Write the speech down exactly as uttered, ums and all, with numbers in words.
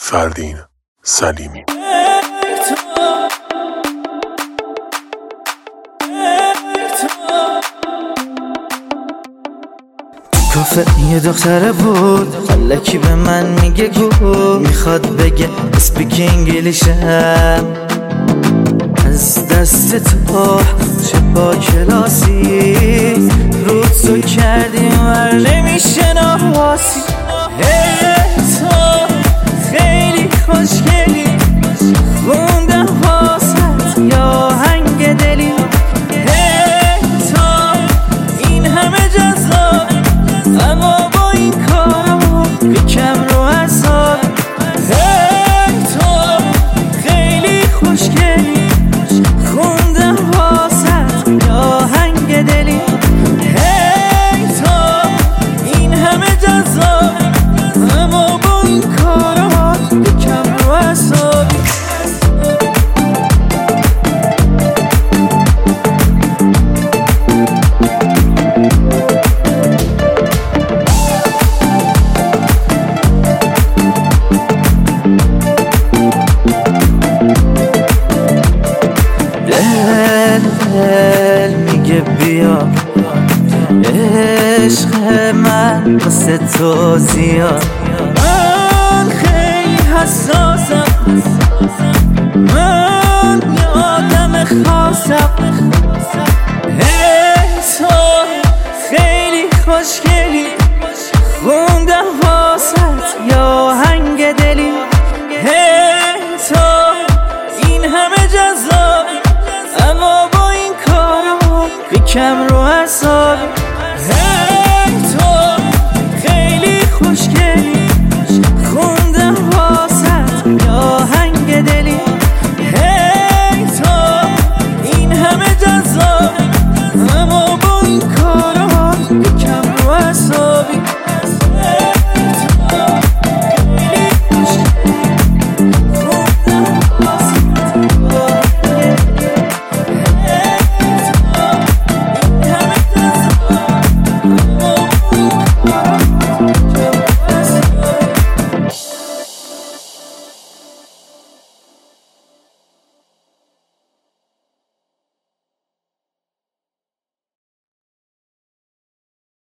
فردین سلیمی. کافه یه دختره بود، حالکی به من میگه گو، میخواد بگه اسپیک انگلیشم. از دست تو چه با کلاسی رود سو کردیم ور نمیشه ناواسی. تو خیلی خوشگلی، خوندم واسط یا هنگ دلی. تو این همه جذاب، اما با این کارا یکم رو حساب. تو خیلی خوشگلی، خوندم واسط یا هنگ دلی. تو این همه جذاب، اما با این کارا یکم رو حساب. دل دل میگه بیا، عشق من واسه تو زیاد. من خیلی حساسم، من یه آدم خاصم. تو خیلی خوشگلی، خوندم واسط یا هنگ دلی. تو این همه جذاب، اما با این کارا یکم رو حساب.